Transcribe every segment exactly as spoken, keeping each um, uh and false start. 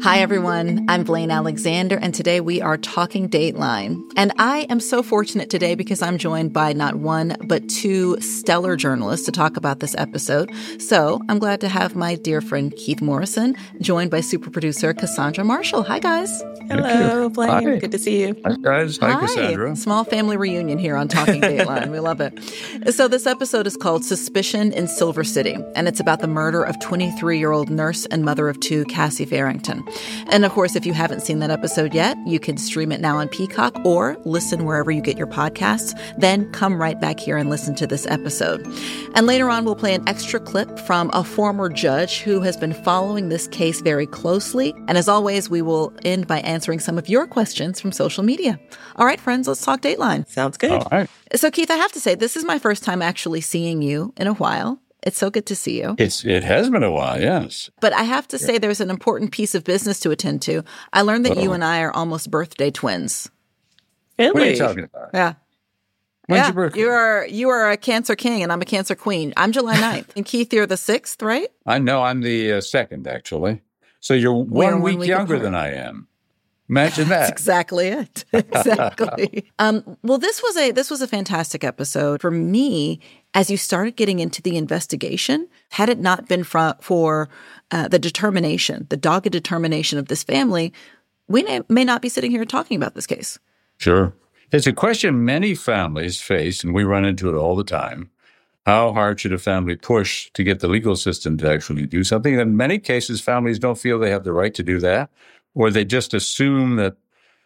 Hi, everyone. I'm Blaine Alexander, and today we are talking Dateline. And I am so fortunate today because I'm joined by not one, but two stellar journalists to talk about this episode. So I'm glad to have my dear friend Keith Morrison, joined by super producer Cassandra Marshall. Hi, guys. Hello, Blaine. Hi. Good to see you. Hi, guys. Hi, Hi. Cassandra. Small family reunion here on Talking Dateline. We love it. So this episode is called Suspicion in Silver City, and it's about the murder of twenty-three-year-old nurse and mother of two, Cassie Farrington. And of course, if you haven't seen that episode yet, you can stream it now on Peacock or listen wherever you get your podcasts. Then come right back here and listen to this episode. And later on, we'll play an extra clip from a former judge who has been following this case very closely. And as always, we will end by answering some of your questions from social media. All right, friends, let's talk Dateline. Sounds good. All right. So, Keith, I have to say, this is my first time actually seeing you in a while. It's so good to see you. It's It has been a while, yes. But I have to say there's an important piece of business to attend to. I learned that Uh-oh. you and I are almost birthday twins. Really? What are you talking about? Yeah. When's yeah. your birthday? You are you are a Cancer king and I'm a Cancer queen. I'm July ninth. And Keith, you're the sixth, right? I know I'm the uh, second, actually. So you're one, We're one week, week younger apart. than I am. Imagine That's that. exactly it. Exactly. um, well, this was a this was a fantastic episode for me. As you started getting into the investigation, had it not been for, for uh, the determination, the dogged determination of this family, we may, may not be sitting here talking about this case. Sure. It's a question many families face, and we run into it all the time. How hard should a family push to get the legal system to actually do something? And in many cases, families don't feel they have the right to do that, or they just assume that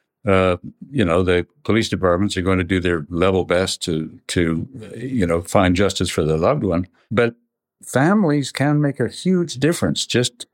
Uh, you know, the police departments are going to do their level best to, to, you know, find justice for their loved one. But families can make a huge difference just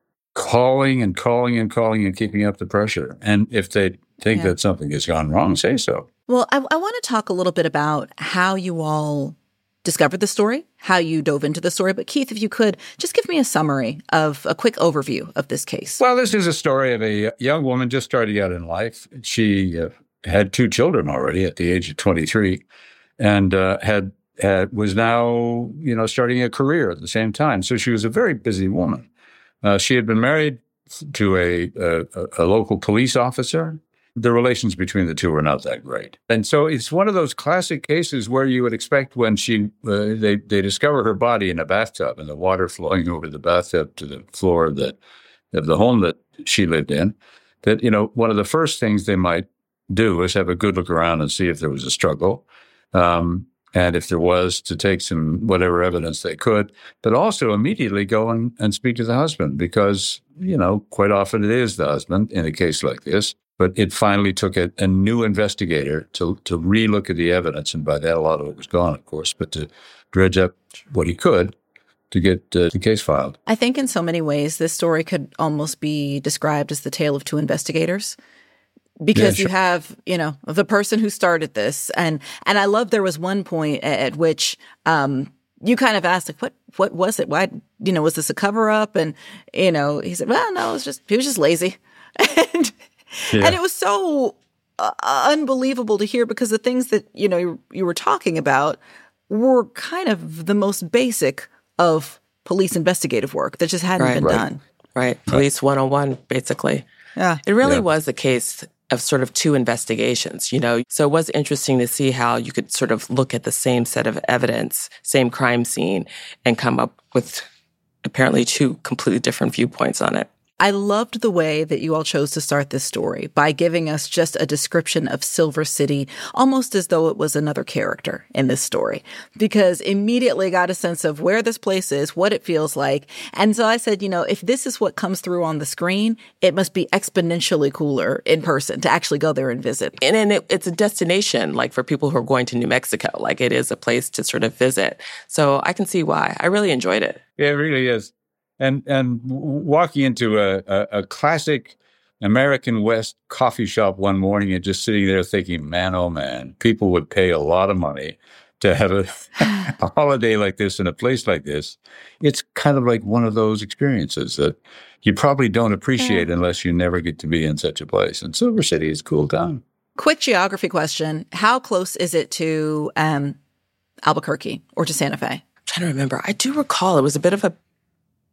calling and calling and calling and keeping up the pressure. And if they think Yeah. that something has gone wrong, say so. Well, I, I want to talk a little bit about how you all discovered the story, how you dove into the story. But Keith, if you could, just give me a summary of a quick overview of this case. Well, this is a story of a young woman just starting out in life. She uh, had two children already at the age of twenty-three, and uh, had, had was now, you know, starting a career at the same time. So she was a very busy woman. Uh, she had been married to a, a, a local police officer. The relations between the two were not that great. And so it's one of those classic cases where you would expect when she uh, they, they discover her body in a bathtub and the water flowing over the bathtub to the floor of the, of the home that she lived in, that, you know, one of the first things they might do is have a good look around and see if there was a struggle. Um, and if there was, to take some whatever evidence they could, but also immediately go and, and speak to the husband because, you know, quite often it is the husband in a case like this. But it finally took a, a new investigator to to relook at the evidence, and by that, a lot of it was gone, of course, but to dredge up what he could to get uh, the case filed. I think in so many ways, this story could almost be described as the tale of two investigators. Because Yeah, you sure. have, you know, the person who started this. And and I love there was one point at, at which um, you kind of asked, like, what what was it? Why, you know, was this a cover-up? And, you know, he said, well, no, it was just, he was just lazy. and Yeah. And it was so uh, unbelievable to hear because the things that, you know, you, you were talking about were kind of the most basic of police investigative work that just hadn't Right. been Right. done. Right. Police one oh one, basically. Yeah. It really Yeah. was a case of sort of two investigations, you know. So it was interesting to see how you could sort of look at the same set of evidence, same crime scene, and come up with apparently two completely different viewpoints on it. I loved the way that you all chose to start this story by giving us just a description of Silver City, almost as though it was another character in this story, because immediately got a sense of where this place is, what it feels like. And so I said, you know, if this is what comes through on the screen, it must be exponentially cooler in person to actually go there and visit. And then it, it's a destination, like for people who are going to New Mexico, like it is a place to sort of visit. So I can see why. I really enjoyed it. Yeah, it really is. And and w- walking into a, a, a classic American West coffee shop one morning and just sitting there thinking, man, oh man, people would pay a lot of money to have a, a holiday like this in a place like this. It's kind of like one of those experiences that you probably don't appreciate Yeah. unless you never get to be in such a place. And Silver City is a cool town. Quick geography question. How close is it to um, Albuquerque or to Santa Fe? I'm trying to remember. I do recall it was a bit of a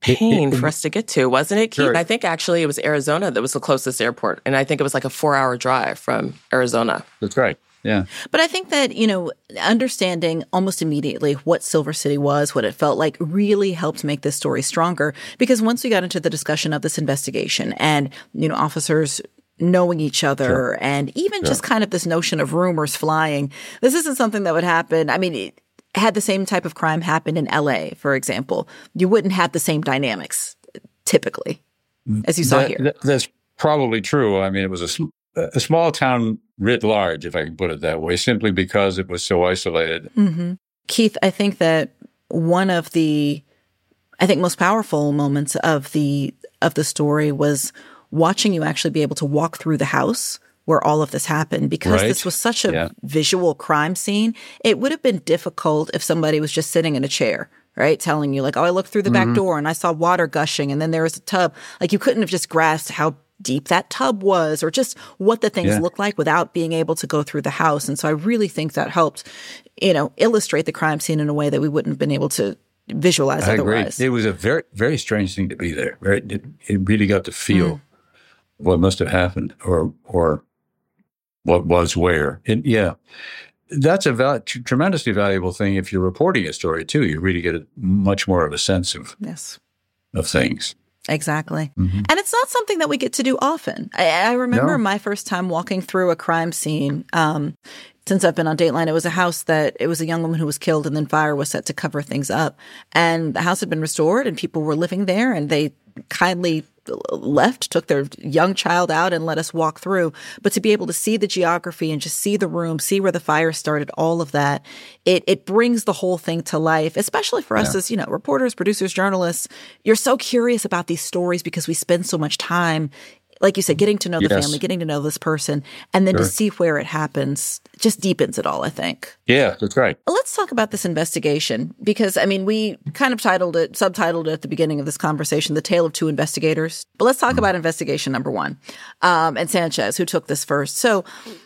pain it, it, for us to get to, wasn't it, Keith? Sure. I think actually it was Arizona that was the closest airport. And I think it was like a four-hour drive from Arizona. That's right. Yeah. But I think that, you know, understanding almost immediately what Silver City was, what it felt like, really helped make this story stronger. Because once we got into the discussion of this investigation and, you know, officers knowing each other sure. and even sure. just kind of this notion of rumors flying, this isn't something that would happen. I mean, it, had the same type of crime happen in L A, for example, you wouldn't have the same dynamics typically as you saw that, here. That, that's probably true. I mean, it was a a small town writ large, if I can put it that way, simply because it was so isolated. Mm-hmm. Keith, I think that one of the, I think most powerful moments of the of the story was watching you actually be able to walk through the house where all of this happened, because right. this was such a yeah. visual crime scene. It would have been difficult if somebody was just sitting in a chair, right, telling you like, oh, I looked through the mm-hmm. back door and I saw water gushing and then there was a tub. Like you couldn't have just grasped how deep that tub was or just what the things yeah. looked like without being able to go through the house. And so I really think that helped, you know, illustrate the crime scene in a way that we wouldn't have been able to visualize I otherwise. Agree. It was a very, very strange thing to be there. Right? It, it really got to feel mm. what must have happened or or what was where. And yeah, that's a val- tremendously valuable thing if you're reporting a story too. You really get a, much more of a sense of yes. of things. Exactly. Mm-hmm. And it's not something that we get to do often. I, I remember no. my first time walking through a crime scene. Um, since I've been on Dateline, it was a house that it was a young woman who was killed and then fire was set to cover things up. And the house had been restored and people were living there and they kindly left, took their young child out and let us walk through. But to be able to see the geography and just see the room, see where the fire started, all of that, it it brings the whole thing to life, especially for us yeah. as, you know, reporters, producers, journalists. You're so curious about these stories because we spend so much time, like you said, getting to know the yes. family, getting to know this person, and then sure. to see where it happens just deepens it all, I think. Yeah, that's right. Let's talk about this investigation because, I mean, we kind of titled it, subtitled it at the beginning of this conversation, The Tale of Two Investigators. But let's talk mm-hmm. about investigation number one um, and Sanchez, who took this first. So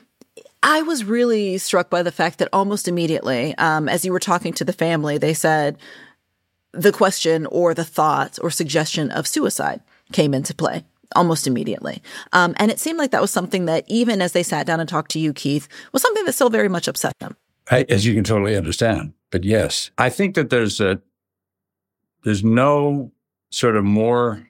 I was really struck by the fact that almost immediately, um, as you were talking to the family, they said the question or the thought or suggestion of suicide came into play. Almost immediately. Um, and it seemed like that was something that even as they sat down and talked to you, Keith, was something that still very much upset them. I, as you can totally understand. But yes, I think that there's a, there's no sort of more,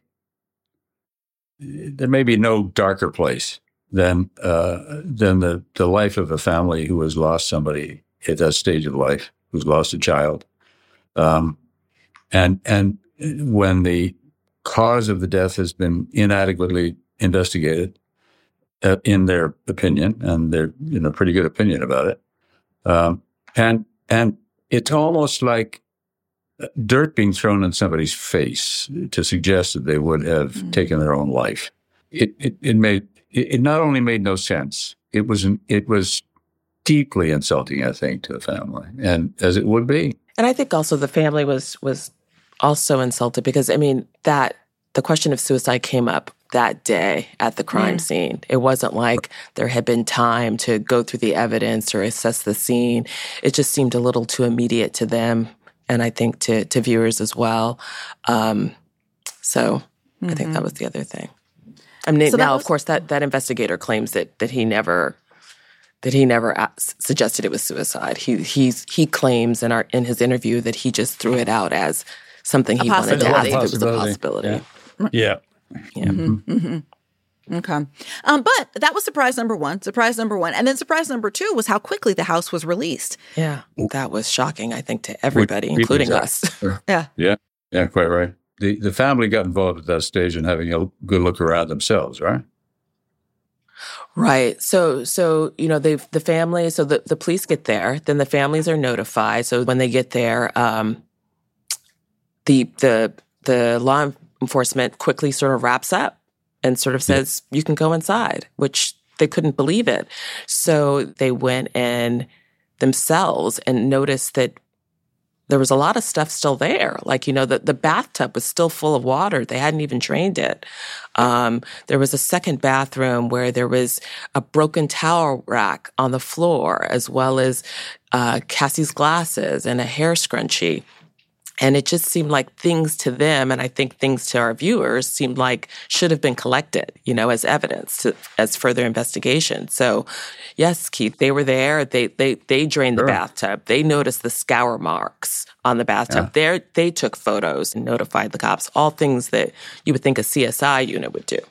there may be no darker place than uh, than the, the life of a family who has lost somebody at that stage of life, who's lost a child. Um, and and when the cause of the death has been inadequately investigated, uh, in their opinion, and they're you know pretty good opinion about it. Um, and and it's almost like dirt being thrown in somebody's face to suggest that they would have mm. taken their own life. It it, it made it, it not only made no sense. It was an, it was deeply insulting, I think, to the family, and as it would be. And I think also the family was was. also insulted because, I mean, that the question of suicide came up that day at the crime mm. scene. It wasn't like there had been time to go through the evidence or assess the scene. It just seemed a little too immediate to them, and I think to, to viewers as well. Um, so mm-hmm. I think that was the other thing. I mean, so now, was- of course, that, that investigator claims that that he never... that he never asked, suggested it was suicide. He he's, he claims in our in his interview that he just threw it out as something he wanted to ask if it was a possibility. Yeah. Yeah. yeah. Mm-hmm. Mm-hmm. Okay. Um, but that was surprise number one, surprise number one. And then surprise number two was how quickly the house was released. Yeah. That was shocking, I think, to everybody, we, including us. yeah. Yeah. Yeah, quite right. The, the family got involved at that stage and having a good look around themselves, right? Right. So, so you know, they the family, so the, the police get there, then the families are notified. So when they get there, um, the the the law enforcement quickly sort of wraps up and sort of says, yeah. you can go inside, which they couldn't believe it. So they went in themselves and noticed that there was a lot of stuff still there. Like, you know, the, the bathtub was still full of water. They hadn't even drained it. Um, there was a second bathroom where there was a broken towel rack on the floor, as well as uh, Cassie's glasses and a hair scrunchie. And it just seemed like things to them, and I think things to our viewers, seemed like should have been collected, you know, as evidence, to, as further investigation. So, yes, Keith, they were there. They they they drained Sure. the bathtub. They noticed the scour marks on the bathtub. Yeah. They they took photos and notified the cops. All things that you would think a C S I unit would do.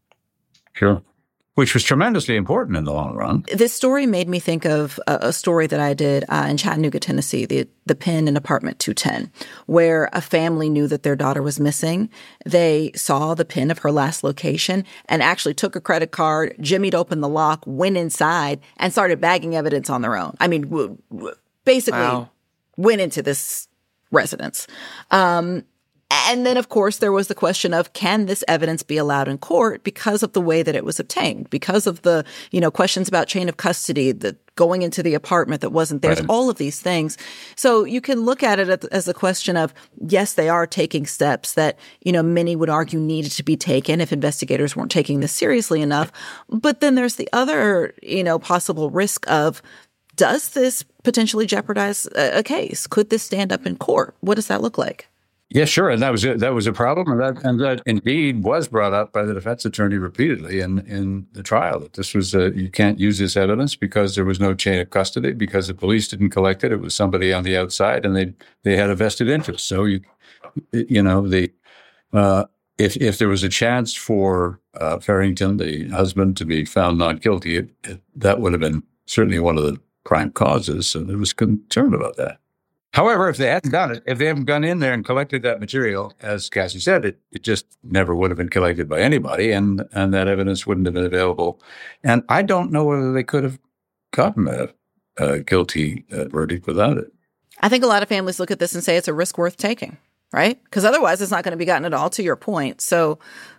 Sure. Which was tremendously important in the long run. This story made me think of a, a story that I did uh, in Chattanooga, Tennessee, the the pin in apartment two ten, where a family knew that their daughter was missing. They saw the pin of her last location and actually took a credit card, jimmied open the lock, went inside, and started bagging evidence on their own. I mean, w- w- basically Wow. went into this residence. Um, And then, of course, there was the question of, can this evidence be allowed in court because of the way that it was obtained, because of the, you know, questions about chain of custody, the going into the apartment that wasn't theirs, Right. all of these things. So you can look at it as a question of, yes, they are taking steps that, you know, many would argue needed to be taken if investigators weren't taking this seriously enough. But then there's the other, you know, possible risk of, does this potentially jeopardize a, a case? Could this stand up in court? What does that look like? Yeah, sure. And that was it. That was a problem. And that, and that indeed was brought up by the defense attorney repeatedly in, in the trial, that this was, a, you can't use this evidence because there was no chain of custody, because the police didn't collect it. It was somebody on the outside, and they they had a vested interest. So, you you know, the uh, if if there was a chance for uh, Farrington, the husband, to be found not guilty, it, it, that would have been certainly one of the prime causes. So there was concern about that. However, if they hadn't done it, if they hadn't gone in there and collected that material, as Cassie said, it, it just never would have been collected by anybody, and, and that evidence wouldn't have been available. And I don't know whether they could have gotten a, a guilty uh, verdict without it. I think a lot of families look at this and say it's a risk worth taking, right? Because otherwise it's not going to be gotten at all, to your point. So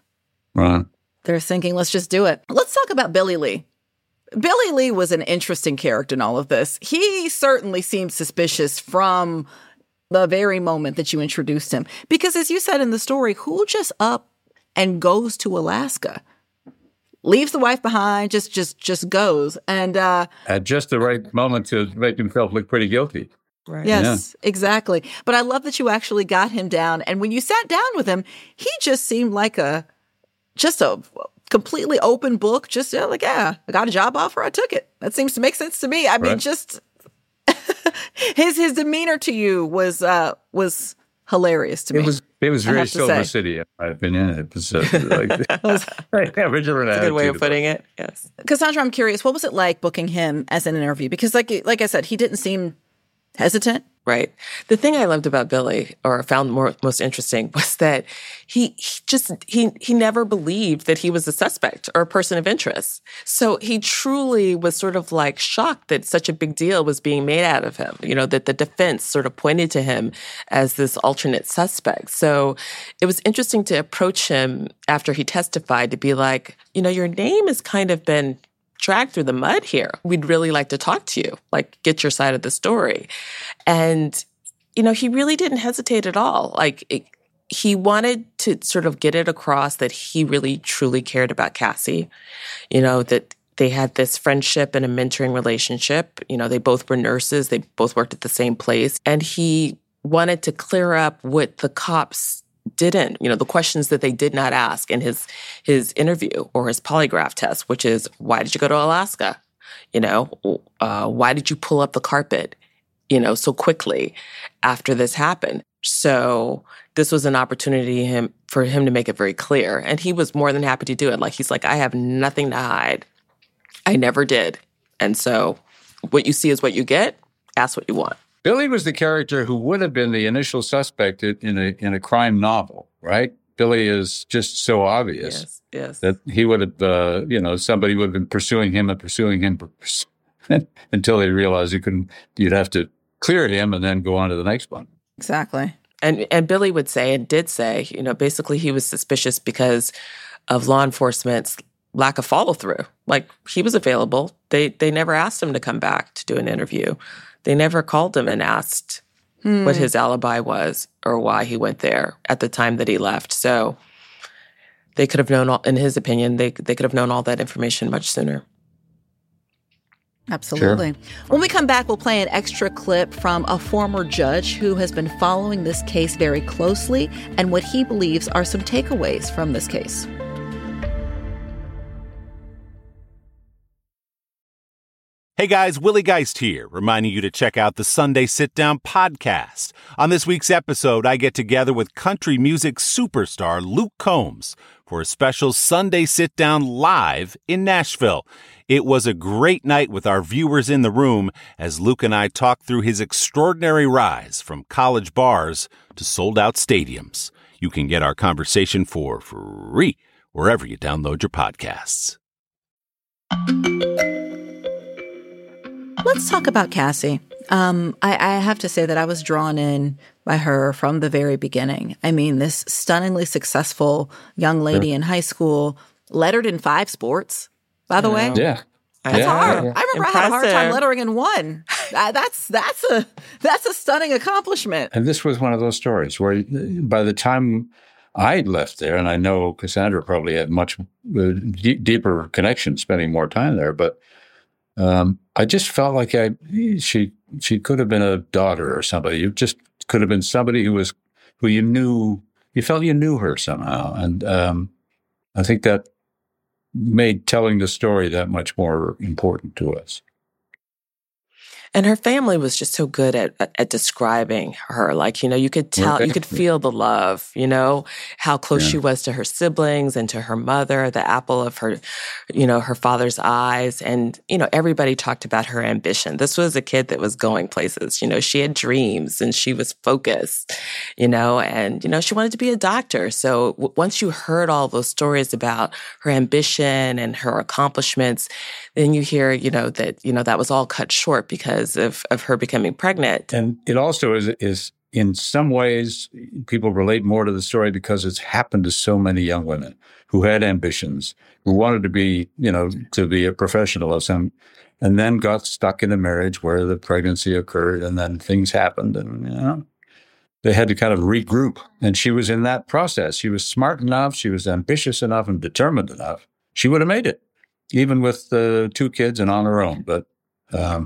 Right. they're thinking, let's just do it. Let's talk about Billy Lee. Billy Lee was an interesting character in all of this. He certainly seemed suspicious from the very moment that you introduced him. Because as you said in the story, who just up and goes to Alaska? Leaves the wife behind, just just just goes. And uh, At just the right moment to make himself look pretty guilty. Right. yes, exactly. But I love that you actually got him down. And when you sat down with him, he just seemed like a, just a completely open book. Just you know, like, yeah, I got a job offer. I took it. That seems to make sense to me. I mean, Right. just his his demeanor to you was uh, was hilarious to me. It was it was I very have to Silver say. City, in my opinion. It was uh, like yeah, original That's a good way of attitude. putting it. Yes. Cassandra, I'm curious, what was it like booking him as an interview? Because like like I said, he didn't seem hesitant. Right. The thing I loved about Billy, or found more most interesting, was that he, he just he he never believed that he was a suspect or a person of interest. So he truly was sort of like shocked that such a big deal was being made out of him. You know, that the defense sort of pointed to him as this alternate suspect. So it was interesting to approach him after he testified to be like, you know, your name has kind of been dragged through the mud here. We'd really like to talk to you, like get your side of the story. And, you know, he really didn't hesitate at all. Like it, he wanted to sort of get it across that he really truly cared about Cassie, you know, that they had this friendship and a mentoring relationship. You know, they both were nurses. They both worked at the same place. And he wanted to clear up what the cops didn't, you know, the questions that they did not ask in his his interview or his polygraph test, which is, why did you go to Alaska? You know, uh, why did you pull up the carpet, you know, so quickly after this happened? So this was an opportunity him, for him to make it very clear. And he was more than happy to do it. Like, he's like, I have nothing to hide. I never did. And so what you see is what you get. Ask what you want. Billy was the character who would have been the initial suspect in a in a crime novel, right? Billy is just so obvious Yes, yes. that he would have, uh, you know, somebody would have been pursuing him and pursuing him until they realized you couldn't. You'd have to clear him and then go on to the next one. Exactly. And and Billy would say, and did say, you know, basically he was suspicious because of law enforcement's lack of follow through. Like, he was available. They they never asked him to come back to do an interview. They never called him and asked hmm. what his alibi was or why he went there at the time that he left. So they could have known, all, in his opinion, they they could have known all that information much sooner. Absolutely. Sure. When we come back, we'll play an extra clip from a former judge who has been following this case very closely and what he believes are some takeaways from this case. Hey guys, Willie Geist here, reminding you to check out the Sunday Sit Down podcast. On this week's episode, I get together with country music superstar Luke Combs for a special Sunday Sit Down live in Nashville. It was a great night with our viewers in the room as Luke and I talked through his extraordinary rise from college bars to sold-out stadiums. You can get our conversation for free wherever you download your podcasts. Let's talk about Cassie. Um, I, I have to say that I was drawn in by her from the very beginning. I mean, this stunningly successful young lady Sure. in high school, lettered in five sports, by the way. Yeah. That's Yeah. hard. I remember I had a hard time Impressive. lettering in one. Uh, that's that's a that's a stunning accomplishment. And this was one of those stories where by the time I'd left there, and I know Cassandra probably had much uh, d- deeper connection, spending more time there, but um, I just felt like I she she could have been a daughter or somebody. You just could have been somebody who was who you knew. You felt you knew her somehow, and um, I think that made telling the story that much more important to us. And her family was just so good at, at at describing her. Like, you know, you could tell, Okay. you could feel the love, you know, how close Yeah. she was to her siblings and to her mother, the apple of her, you know, her father's eyes. And, you know, everybody talked about her ambition. This was a kid that was going places. You know, she had dreams and she was focused, you know, and, you know, she wanted to be a doctor. So w- once you heard all those stories about her ambition and her accomplishments, then you hear, you know, that, you know, that was all cut short because of, of her becoming pregnant. And it also is, is in some ways, people relate more to the story because it's happened to so many young women who had ambitions, who wanted to be, you know, to be a professional of some, and then got stuck in a marriage where the pregnancy occurred and then things happened and, you know, they had to kind of regroup. And she was in that process. She was smart enough. She was ambitious enough and determined enough. She would have made it, even with the two kids and on her own. But, um,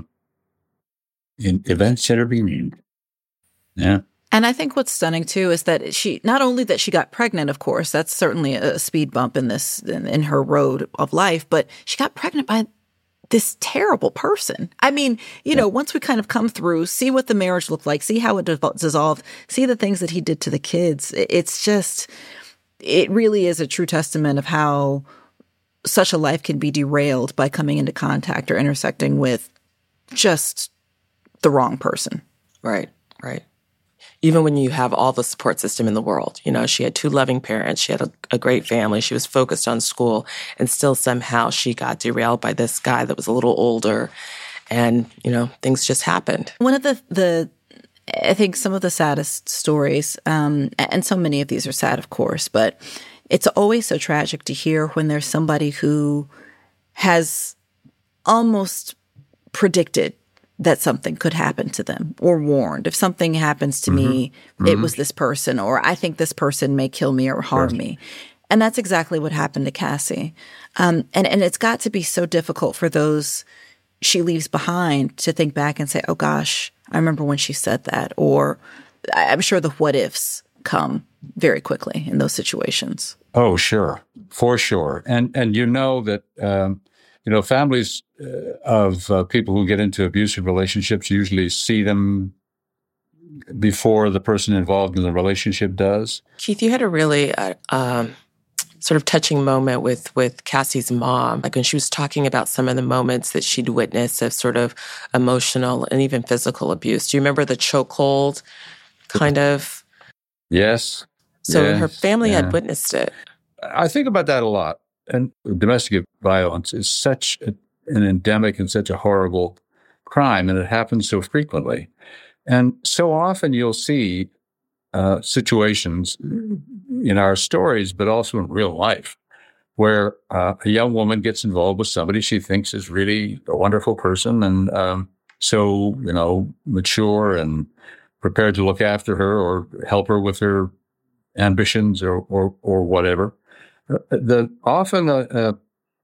in events intervened. Yeah. And I think what's stunning too is that she not only that she got pregnant, of course, that's certainly a speed bump in this in, in her road of life, but she got pregnant by this terrible person. I mean, you know, once we kind of come through, see what the marriage looked like, see how it devol- dissolved, see the things that he did to the kids. it- It's just, it really is a true testament of how such a life can be derailed by coming into contact or intersecting with just the wrong person. Right, right. Even when you have all the support system in the world, you know, she had two loving parents, she had a, a great family, she was focused on school, and still somehow she got derailed by this guy that was a little older, and, you know, things just happened. One of the, the I think some of the saddest stories, um, and so many of these are sad, of course, but it's always so tragic to hear when there's somebody who has almost predicted that something could happen to them or warned. If something happens to mm-hmm. me, mm-hmm. it was this person, or I think this person may kill me or harm sure. me. And that's exactly what happened to Cassie. Um, and, and it's got to be so difficult for those she leaves behind to think back and say, oh gosh, I remember when she said that. Or I'm sure the what ifs come very quickly in those situations. Oh, sure. For sure. And, and you know that, um, you know, families uh, of uh, people who get into abusive relationships usually see them before the person involved in the relationship does. Keith, you had a really uh, um, sort of touching moment with, with Cassie's mom, like when she was talking about some of the moments that she'd witnessed of sort of emotional and even physical abuse. Do you remember the chokehold kind of? Yes. So yes, her family yeah. had witnessed it. I think about that a lot. And domestic violence is such a, an endemic and such a horrible crime, and it happens so frequently. And so often you'll see uh, situations in our stories, but also in real life, where uh, a young woman gets involved with somebody she thinks is really a wonderful person and um, so, you know, mature and prepared to look after her or help her with her ambitions or or, or whatever. The often a, a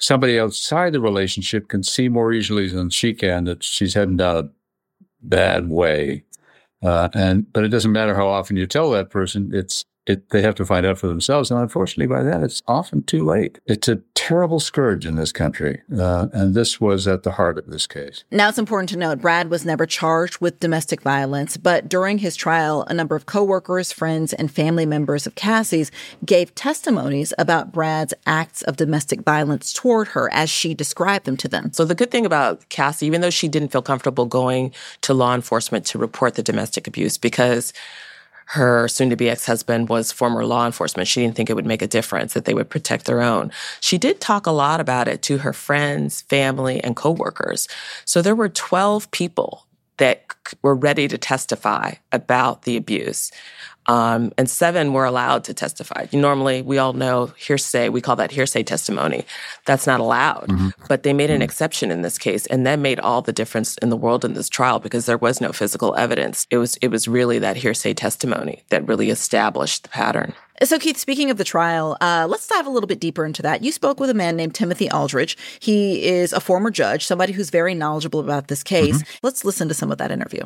somebody outside the relationship can see more easily than she can that she's heading down a bad way. Uh, and but it doesn't matter how often you tell that person, it's it, they have to find out for themselves. And unfortunately, by then, it's often too late. It's a terrible scourge in this country. Uh, and this was at the heart of this case. Now, it's important to note, Brad was never charged with domestic violence, but during his trial, a number of coworkers, friends, and family members of Cassie's gave testimonies about Brad's acts of domestic violence toward her as she described them to them. So the good thing about Cassie, even though she didn't feel comfortable going to law enforcement to report the domestic abuse, because her soon-to-be ex-husband was former law enforcement, she didn't think it would make a difference, that they would protect their own. She did talk a lot about it to her friends, family, and coworkers. So there were twelve people that were ready to testify about the abuse. Um, and seven were allowed to testify. Normally, we all know hearsay. We call that hearsay testimony. That's not allowed. Mm-hmm. But they made an exception in this case, and that made all the difference in the world in this trial because there was no physical evidence. It was it was really that hearsay testimony that really established the pattern. So, Keith, speaking of the trial, uh, let's dive a little bit deeper into that. You spoke with a man named Timothy Aldridge. He is a former judge, somebody who's very knowledgeable about this case. Mm-hmm. Let's listen to some of that interview.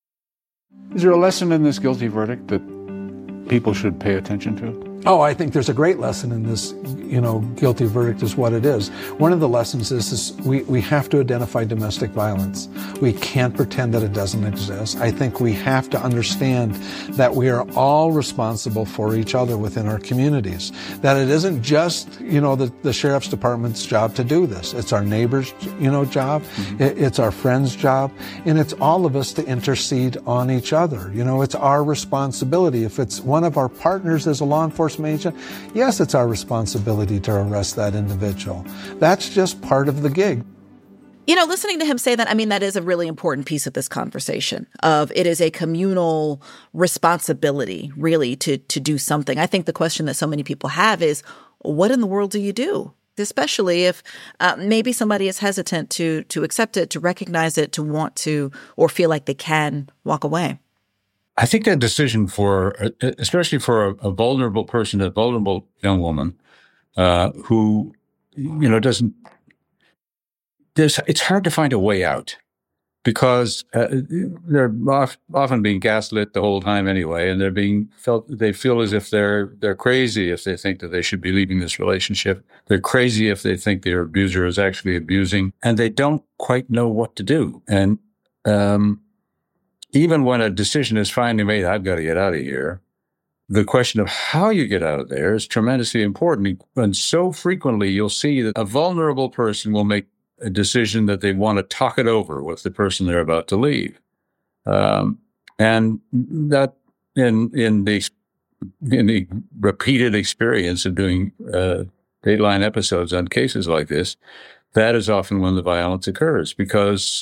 Is there a lesson in this guilty verdict that people should pay attention to? Oh, I think there's a great lesson in this, you know, guilty verdict is what it is. One of the lessons is, is we, we have to identify domestic violence. We can't pretend that it doesn't exist. I think we have to understand that we are all responsible for each other within our communities. That it isn't just, you know, the, the sheriff's department's job to do this. It's our neighbor's, you know, job. Mm-hmm. It, it's our friend's job. And it's all of us to intercede on each other. You know, it's our responsibility. If it's one of our partners as a law enforcement agent, yes, it's our responsibility to arrest that individual. That's just part of the gig. You know, listening to him say that, I mean, that is a really important piece of this conversation of it is a communal responsibility, really, to, to do something. I think the question that so many people have is, what in the world do you do? Especially if uh, maybe somebody is hesitant to to accept it, to recognize it, to want to, or feel like they can walk away. I think that decision for, especially for a, a vulnerable person, a vulnerable young woman uh, who, you know, doesn't, there's, it's hard to find a way out because uh, they're off, often being gaslit the whole time anyway, and they're being felt, they feel as if they're, they're crazy if they think that they should be leaving this relationship. They're crazy if they think their abuser is actually abusing, and they don't quite know what to do. And, um, even when a decision is finally made, I've got to get out of here, the question of how you get out of there is tremendously important. And so frequently you'll see that a vulnerable person will make a decision that they want to talk it over with the person they're about to leave. Um, and that in in the, in the repeated experience of doing uh, Dateline episodes on cases like this, that is often when the violence occurs because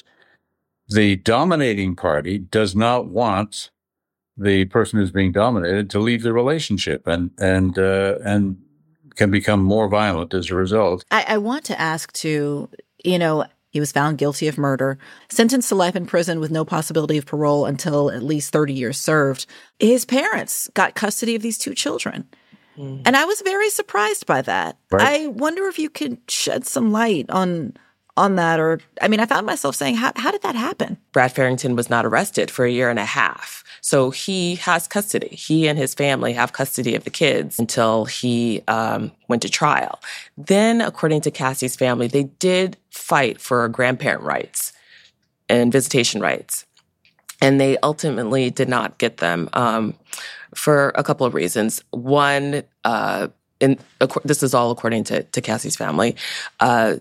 the dominating party does not want the person who's being dominated to leave the relationship and and uh, and can become more violent as a result. I, I want to ask too, you know, he was found guilty of murder, sentenced to life in prison with no possibility of parole until at least thirty years served. His parents got custody of these two children. Mm. And I was very surprised by that. Right. I wonder if you could shed some light on on that, or, I mean, I found myself saying, how, how did that happen? Brad Farrington was not arrested for a year and a half. So he has custody. He and his family have custody of the kids until he um, went to trial. Then, according to Cassie's family, they did fight for grandparent rights and visitation rights. And they ultimately did not get them um, for a couple of reasons. One, uh, in, this is all according to, to Cassie's family, uh,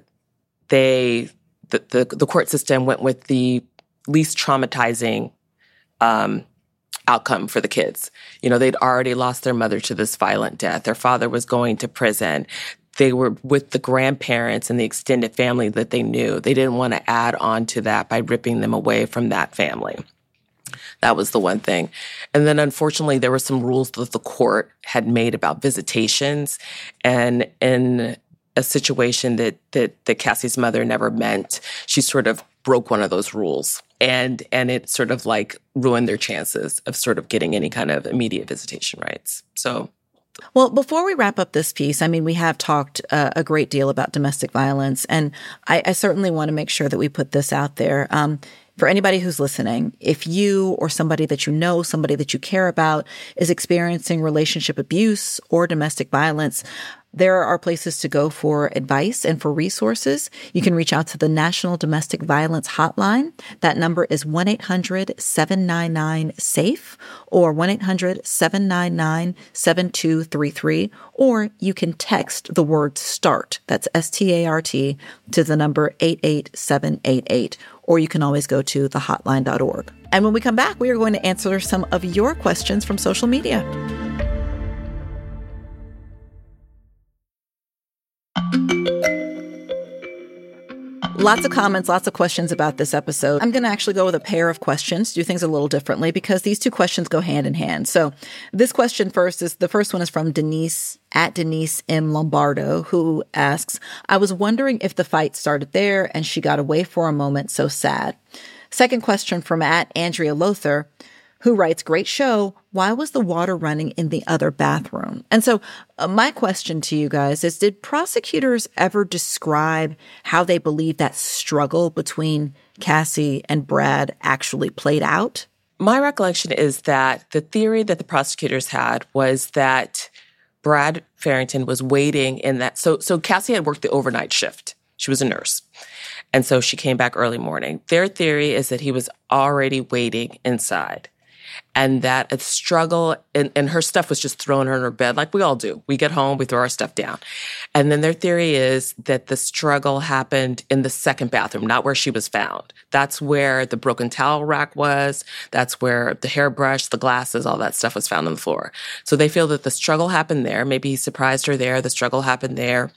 They, the, the the court system went with the least traumatizing um, outcome for the kids. You know, they'd already lost their mother to this violent death. Their father was going to prison. They were with the grandparents and the extended family that they knew. They didn't want to add on to that by ripping them away from that family. That was the one thing. And then, unfortunately, there were some rules that the court had made about visitations. And in a situation that, that that Cassie's mother never meant, she sort of broke one of those rules. And and it sort of like ruined their chances of sort of getting any kind of immediate visitation rights. So Well, before we wrap up this piece, I mean, we have talked uh, a great deal about domestic violence, and I, I certainly want to make sure that we put this out there. Um, for anybody who's listening, if you or somebody that you know, somebody that you care about is experiencing relationship abuse or domestic violence, there are places to go for advice and for resources. You can reach out to the National Domestic Violence Hotline. That number is one eight hundred seven nine nine SAFE or one eight hundred seven nine nine seven two three three, or you can text the word START, that's S T A R T, to the number eight eight seven eight eight, or you can always go to the hotline dot org. And when we come back, we are going to answer some of your questions from social media. Lots of comments, lots of questions about this episode. I'm going to actually go with a pair of questions, do things a little differently because these two questions go hand in hand. So this question first is, the first one is from Denise at Denise M. Lombardo, who asks, I was wondering if the fight started there and she got away for a moment, so sad. Second question from at Andrea Lothar, who writes, great show. Why was the water running in the other bathroom? And so uh, my question to you guys is, did prosecutors ever describe how they believe that struggle between Cassie and Brad actually played out? My recollection is that the theory that the prosecutors had was that Brad Farrington was waiting in that. So, so Cassie had worked the overnight shift. She was a nurse. And so she came back early morning. Their theory is that he was already waiting inside. And that a struggle, and, and her stuff was just thrown her in her bed, like we all do. We get home, we throw our stuff down. And then their theory is that the struggle happened in the second bathroom, not where she was found. That's where the broken towel rack was. That's where the hairbrush, the glasses, all that stuff was found on the floor. So they feel that the struggle happened there. Maybe he surprised her there. The struggle happened there.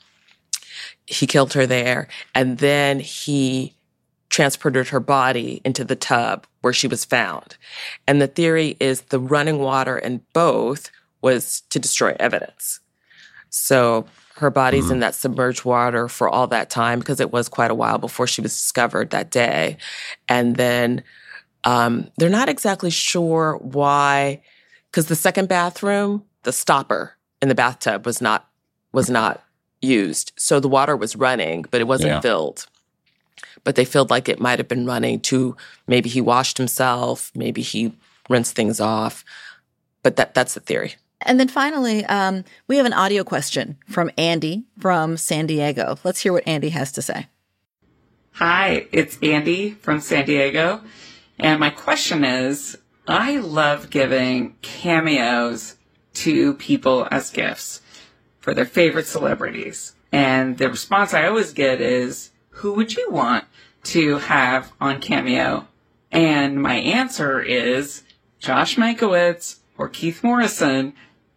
He killed her there. And then he transported her body into the tub where she was found. And the theory is the running water in both was to destroy evidence. So her body's mm-hmm. in that submerged water for all that time because it was quite a while before she was discovered that day. And then um, they're not exactly sure why, because the second bathroom, the stopper in the bathtub was not was not used. So the water was running, but it wasn't yeah. filled. But they felt like it might have been running to, maybe he washed himself, maybe he rinsed things off. But that that's the theory. And then finally, um, we have an audio question from Andy from San Diego. Let's hear what Andy has to say. Hi, it's Andy from San Diego. And my question is, I love giving cameos to people as gifts for their favorite celebrities. And the response I always get is, who would you want to have on Cameo? And my answer is Josh Mankiewicz or Keith Morrison.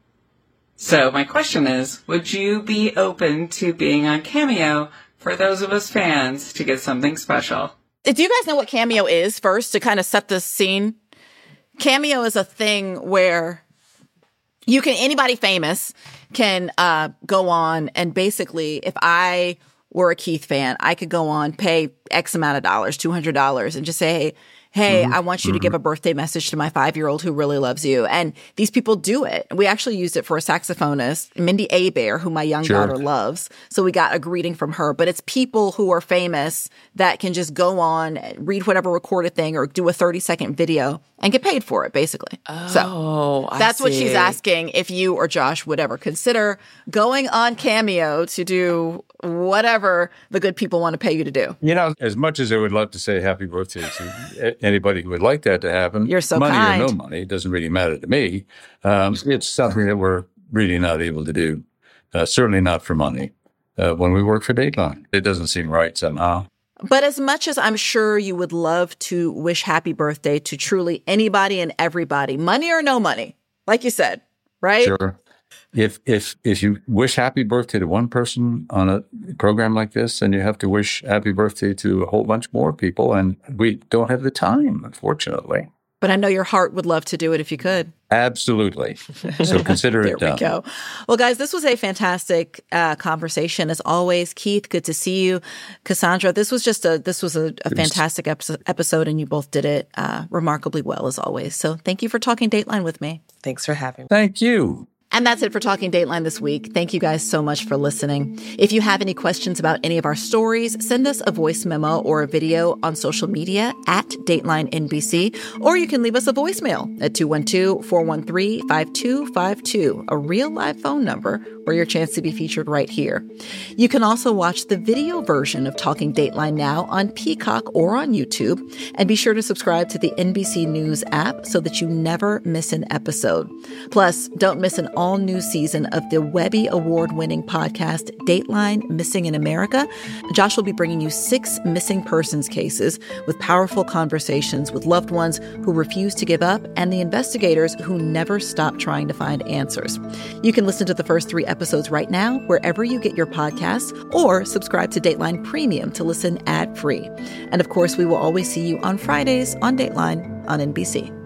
So my question is, would you be open to being on Cameo for those of us fans to get something special? Do you guys know what Cameo is first, to kind of set the scene? Cameo is a thing where you can, anybody famous can uh, go on, and basically if I were a Keith fan, I could go on, pay X amount of dollars, two hundred dollars, and just say, hey, hey, mm-hmm. I want you mm-hmm. to give a birthday message to my five-year-old who really loves you. And these people do it. We actually used it for a saxophonist, Mindy Abair, who my young sure. daughter loves. So we got a greeting from her. But it's people who are famous that can just go on, read whatever recorded thing or do a thirty-second video and get paid for it, basically. Oh, so that's I what see. she's asking, if you or Josh would ever consider going on Cameo to do whatever the good people want to pay you to do. You know, as much as I would love to say happy birthday to anybody who would like that to happen, you're so money kind. or no money, it doesn't really matter to me. Um, it's something that we're really not able to do, uh, certainly not for money. Uh, when we work for Dateline, it doesn't seem right somehow. But as much as I'm sure you would love to wish happy birthday to truly anybody and everybody, money or no money, like you said, right? Sure. If if if you wish happy birthday to one person on a program like this, then you have to wish happy birthday to a whole bunch more people, and we don't have the time, unfortunately. But I know your heart would love to do it if you could. Absolutely. So consider it done. There we go. Well, guys, this was a fantastic uh, conversation as always. Keith, good to see you. Cassandra, this was just a this was a, a fantastic episode, and you both did it uh, remarkably well as always. So thank you for talking Dateline with me. Thanks for having me. Thank you. And that's it for Talking Dateline this week. Thank you guys so much for listening. If you have any questions about any of our stories, send us a voice memo or a video on social media at Dateline N B C, or you can leave us a voicemail at two one two, four one three, five two five two, a real live phone number for your chance to be featured right here. You can also watch the video version of Talking Dateline now on Peacock or on YouTube, and be sure to subscribe to the N B C News app so that you never miss an episode. Plus, don't miss an all-new season of the Webby Award-winning podcast Dateline Missing in America. Josh will be bringing you six missing persons cases with powerful conversations with loved ones who refuse to give up and the investigators who never stop trying to find answers. You can listen to the first three episodes right now wherever you get your podcasts, or subscribe to Dateline Premium to listen ad-free. And of course, we will always see you on Fridays on Dateline on N B C.